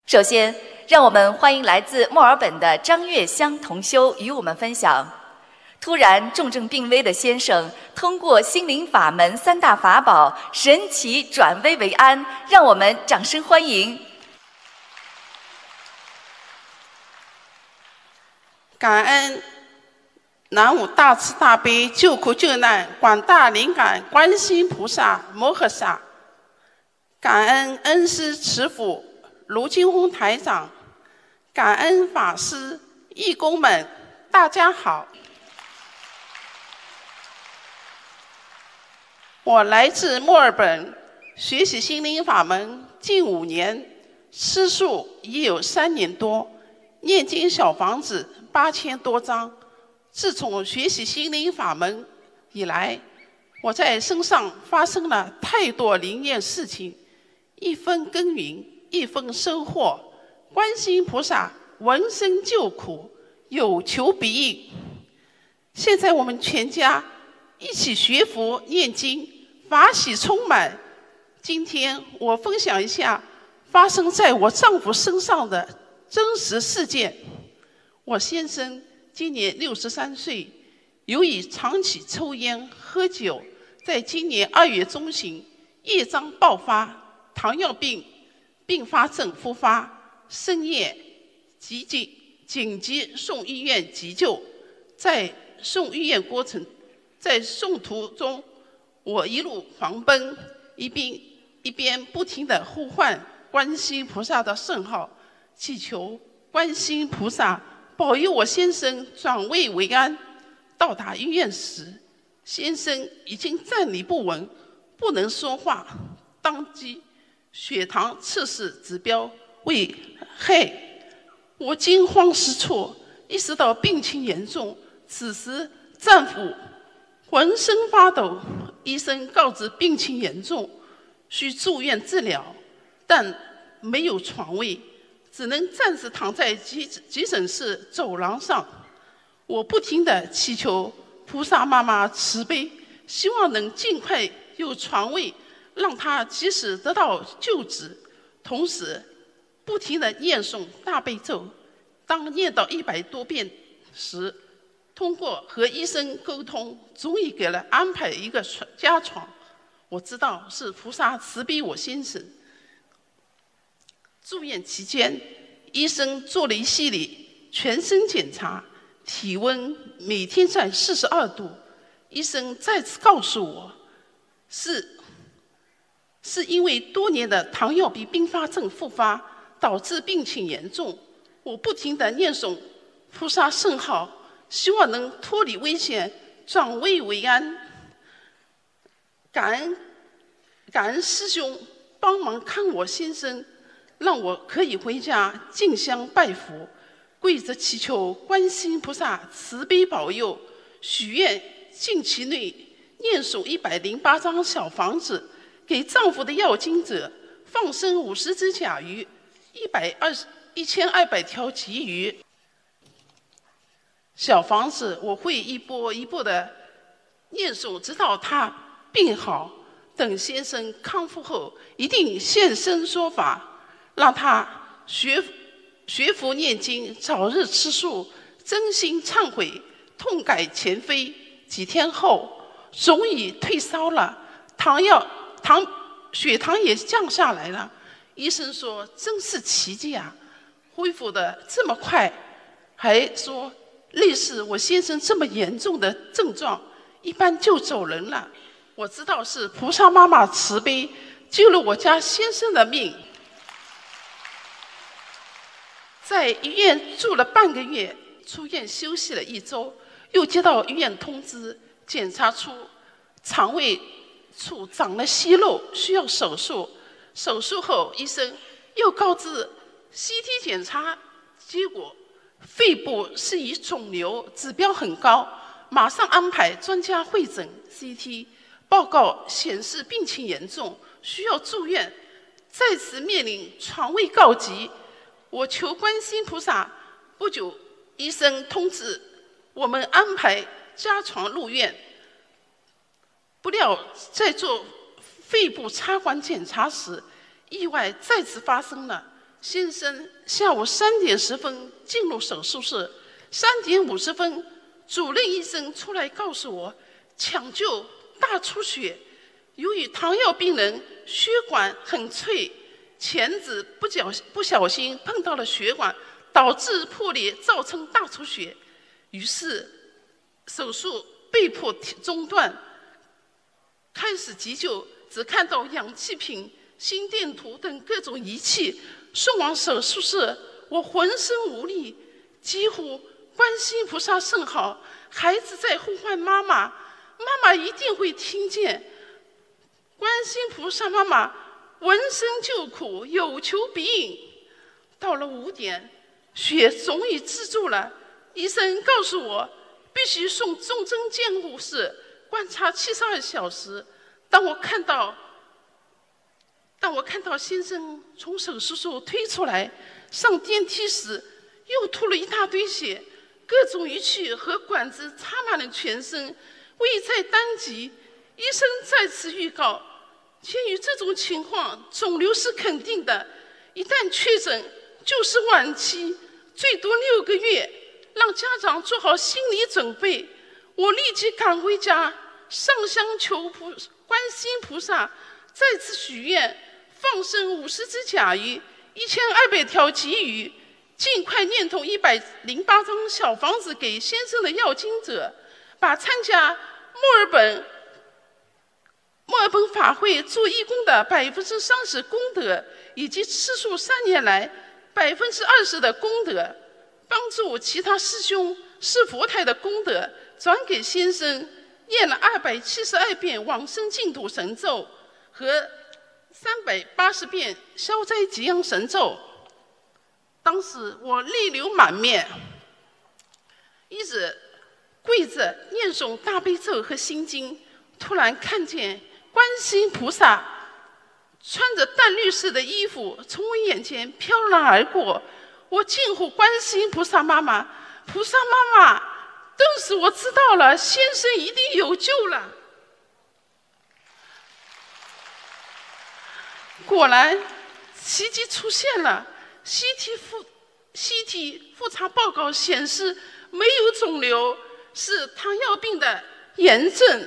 首先，让我们欢迎来自墨尔本的张月香同修与我们分享：突然重症病危的先生，通过心灵法门三大法宝，神奇转危为安。让我们掌声欢迎！ 感恩南无大慈大悲救苦救难广大灵感观世音菩萨摩诃萨，感恩恩师慈父卢金红台长，感恩法师义工们，大家好。我来自墨尔本，学习心灵法门近5年，吃素已有3年多，念经小房子8000多张。自从学习心灵法门以来，我在身上发生了太多灵验事情，一分耕耘一分收获。观世音菩萨闻声救苦，有求必应。现在我们全家一起学佛念经，法喜充满。今天我分享一下发生在我丈夫身上的真实事件。我先生今年63岁，由于长期抽烟喝酒，在今年2月中旬业障爆发，糖尿病并发症复发，深夜紧急送医院急救。在送医院在送途中，我一路狂奔，一边不停地呼唤观世音菩萨的圣号，祈求观世音菩萨保佑我先生转危为安。到达医院时，先生已经站立不稳，不能说话，当即血糖测试指标为氦。我惊慌失措，意识到病情严重。此时丈夫浑身发抖，医生告知病情严重，需住院治疗，但没有床位，只能暂时躺在急诊室走廊上。我不停地祈求菩萨妈妈慈悲，希望能尽快有床位，让他及时得到救治。同时不停地念诵大悲咒。当念到100多遍时，通过和医生沟通，终于给了安排一个加床。我知道是菩萨慈悲我先生。住院期间，医生做了一系列全身检查，体温每天在42度。医生再次告诉我，是因为多年的糖尿病并发症复发，导致病情严重。我不停地念诵菩萨圣号，希望能脱离危险，转危为安。感恩师兄帮忙看我先生，让我可以回家进香拜佛，跪着祈求观世音菩萨慈悲保佑，许愿近期内念诵108张小房子，给丈夫的要经者放生50只甲鱼，1200条鲫鱼。小房子我会一波一波的念诵，直到他病好。等先生康复后，一定现身说法，让他学佛念经，早日吃素，真心忏悔，痛改前非。几天后，终于退烧了，血糖也降下来了。医生说真是奇迹啊，恢复的这么快，还说类似我先生这么严重的症状，一般就走人了。我知道是菩萨妈妈慈悲，救了我家先生的命。在医院住了半个月，出院休息了1周，又接到医院通知，检查出肠胃处长了息肉，需要手术。手术后，医生又告知 CT 检查结果肺部是以肿瘤，指标很高，马上安排专家会诊 CT， 报告显示病情严重，需要住院。再次面临床位告急，我求观世音菩萨。不久，医生通知我们安排加床入院。不料在做肺部插管检查时，意外再次发生了。 先生下午3点10分进入手术室，3点50分，主任医生出来告诉我，抢救大出血。由于糖尿病人血管很脆，钳子不小心碰到了血管，导致破裂，造成大出血。于是手术被迫中断。开始急救，只看到氧气瓶、心电图等各种仪器送往手术室，我浑身无力，几乎观世音菩萨甚好，孩子在呼唤妈妈，妈妈一定会听见。观世音菩萨妈妈闻声救苦，有求必应。到了5点，血终于止住了，医生告诉我必须送重症监护室观察72小时。当我看到先生从手术室推出来，上电梯时又吐了一大堆血，各种仪器和管子插满了全身，危在旦夕。医生再次预告，鉴于这种情况，肿瘤是肯定的，一旦确诊就是晚期，最多6个月，让家长做好心理准备。我立即赶回家，上香求观世音菩萨，再次许愿，放生50只甲鱼，1200条鲫鱼，尽快念诵108张小房子给先生的要经者，把参加墨尔本法会做义工的30%功德，以及吃素3年来20%的功德，帮助其他师兄是佛台的功德，转给先生，念了272遍往生净土神咒和380遍消灾吉祥神咒。当时我泪流满面，一直跪着念诵大悲咒和心经，突然看见观世音菩萨穿着淡绿色的衣服从我眼前飘然而过，我惊呼观世音菩萨妈妈，菩萨妈妈！顿时我知道了，先生一定有救了。果然奇迹出现了， CT 复查报告显示没有肿瘤，是糖尿病的炎症。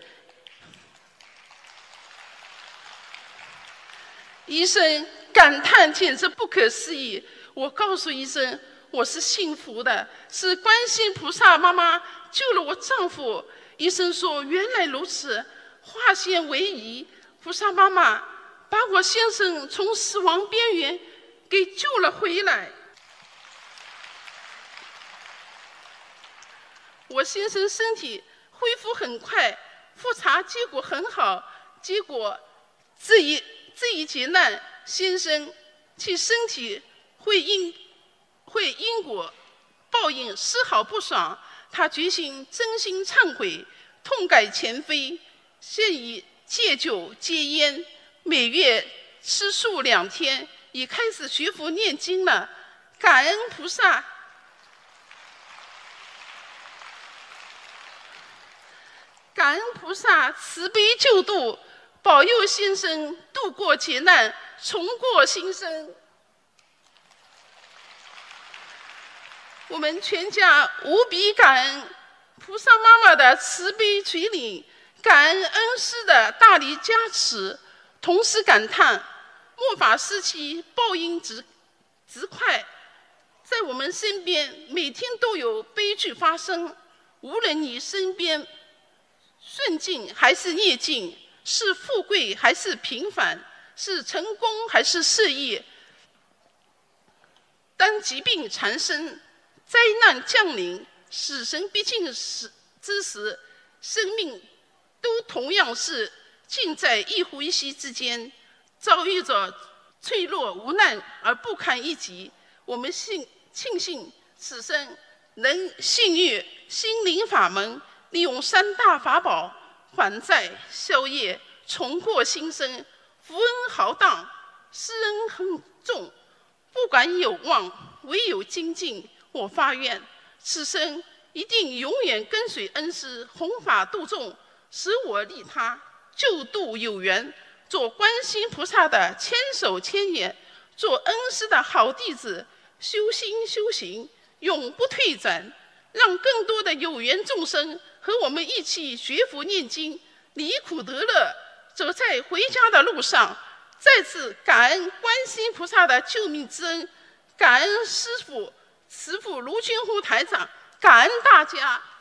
医生感叹简直不可思议。我告诉医生，我是幸福的，是观世音菩萨妈妈救了我丈夫。医生说原来如此，化险为夷，菩萨妈妈把我先生从死亡边缘给救了回来。我先生身体恢复很快，复查结果很好，结果这一劫难，先生其身体会因果报应丝毫不爽，他决心真心忏悔，痛改前非，现已戒酒戒烟，每月吃素2天，已开始学佛念经了。感恩菩萨，感恩菩萨慈悲救度，保佑先生度过劫难，重过新生。我们全家无比感恩菩萨妈妈的慈悲垂领，感恩恩师的大力加持，同时感叹末法时期报应之快，在我们身边每天都有悲剧发生。无论你身边顺境还是逆境，是富贵还是平凡，是成功还是失意，当疾病缠身，灾难降临，死神逼近之时，生命都同样是尽在一呼一吸之间，遭遇着脆弱无难而不堪一击。我们庆幸此生能幸遇心灵法门，利用3大法宝还债消业，重过新生，福恩浩荡，施恩很重。不管有望，唯有精进。我发愿，此生一定永远跟随恩师，弘法度众，使我利他，救度有缘，做观世音菩萨的千手千眼， 做恩师的好弟子，修心修行，永不退转，让更多的有缘众生和我们一起学佛念经，离苦得乐，走在回家的路上。再次感恩观世音菩萨的救命之恩，感恩师父、慈父卢军宏台长，感恩大家。